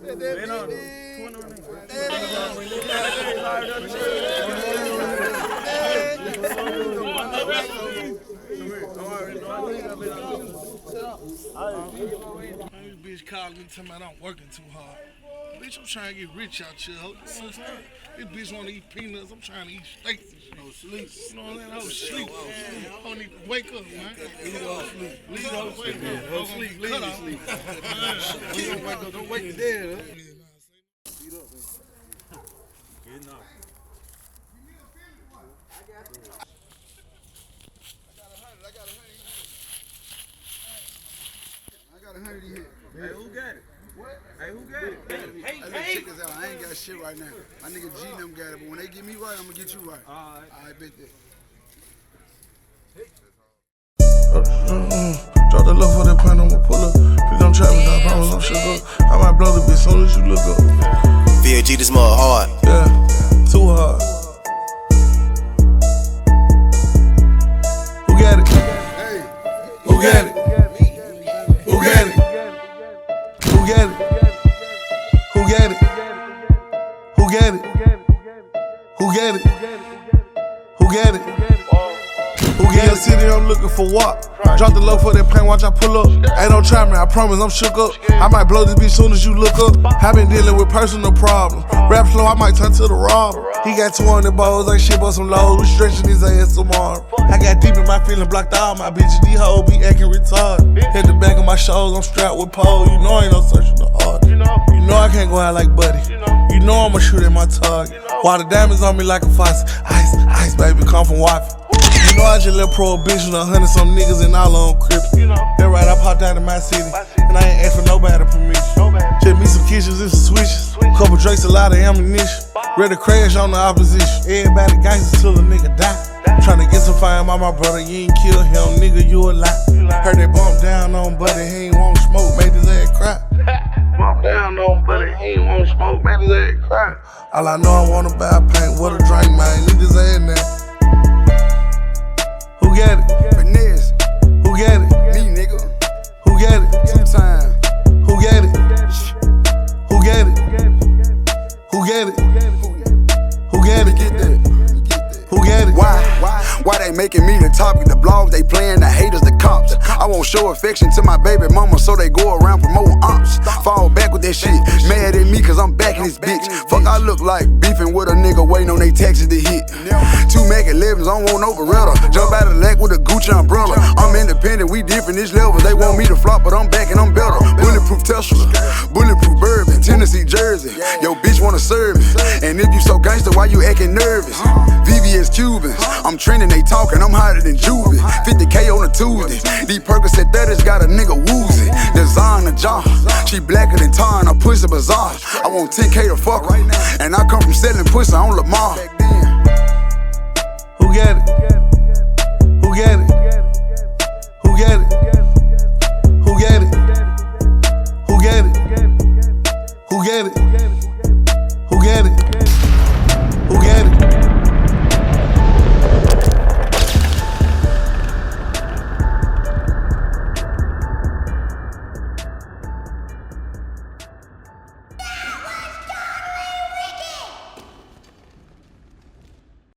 Bitch calling me telling me I'm working too hard. Bitch, I'm trying to get rich out here. This bitch want to eat peanuts. I'm trying to eat steak. No sleep. You know what I'm saying? I was sleep. I don't need to wake up, man. Leave off sleep. Leave off sleep. Don't sleep. Leave sleep. Don't wake up. Don't wake the dead up. Beat up, man. Good enough. I got 100 here. Hey, who got it? What? Hey, who got it? Hey, check this out. I ain't got shit right now. My nigga G and them got it, but when they get me right, I'm gonna get you right. All right. I bet that. Drop the low for that plan, I'ma pull up. Please don't try me, I promise I'm shook up. I might blow the bitch soon as you look up. VLG, this mud hard. Yeah, too hard. Who got it? Hey. Who got it? Who got it? Who got it? Who got it? Who got it? Who got it? Who got it? Who got it? City, I'm looking for what? Drop the low for that pain, watch I pull up. Hey, don't try me, I promise I'm shook up. I might blow this bitch soon as you look up. I been dealing with personal problems. Rap slow, I might turn to the robber. He got 200 balls, like shit, but some lows. We stretching his ass tomorrow. I got deep in my feeling, blocked all my bitches. These hoes be acting retarded. Hit the back of my shoulders, I'm strapped with pole. You know I ain't no searching the art. You know I can't go out like Buddy. You know I'ma shoot at my target. While the diamonds on me like a faucet. Ice, ice, baby, come from Wi-Fi. You know I just left prohibition, 100 some niggas and all on Crips. That right, I popped out of my city, and I ain't asked for nobody permission. Just me some kitchens and some switches, couple drakes, a lot of ammunition. Ready to crash on the opposition. Everybody gangsters till a nigga die. Tryna get some fire by my brother, you ain't kill him, nigga, you a lie. Heard they bump down on Buddy, he ain't want smoke, made his ass cry. Bump down on Buddy, he ain't want smoke, made his ass cry. All I know I wanna buy paint, what a drink, man, need his ass now. Who got it? Finesse. Who got it? Me, nigga. Who got it? 2 times. Who got it? Who got it? Who got it? Who got it? Get that. Who got it? Why they making me the topic? The blogs they playing, the haters, the cops. I won't show affection to my baby mama, so they go around promoting ops. Fall back with that shit. Mad at me cause I'm back in this bitch. Fuck, I look like beefing with a nigga waiting on they taxes to hit. 2 Mac 11s, I don't want no Beretta. Jump out of the lake with a Gucci umbrella. I'm independent, we different, this level. They want me to flop, but I'm back and I'm better. Bulletproof Tesla, bulletproof bourbon, Tennessee Jersey. Yo, bitch wanna serve me. And if you so gangster, why you acting nervous? VVS Cubans, I'm trending, they talking, I'm hotter than Juvie. 50K on a Tuesday. These Percocet 30s got a nigga woozy. Design a jaw, she blacker than tar and her pussy bizarre. I want 10K to fuck her, and I come from selling pussy on Lamar. Who got it?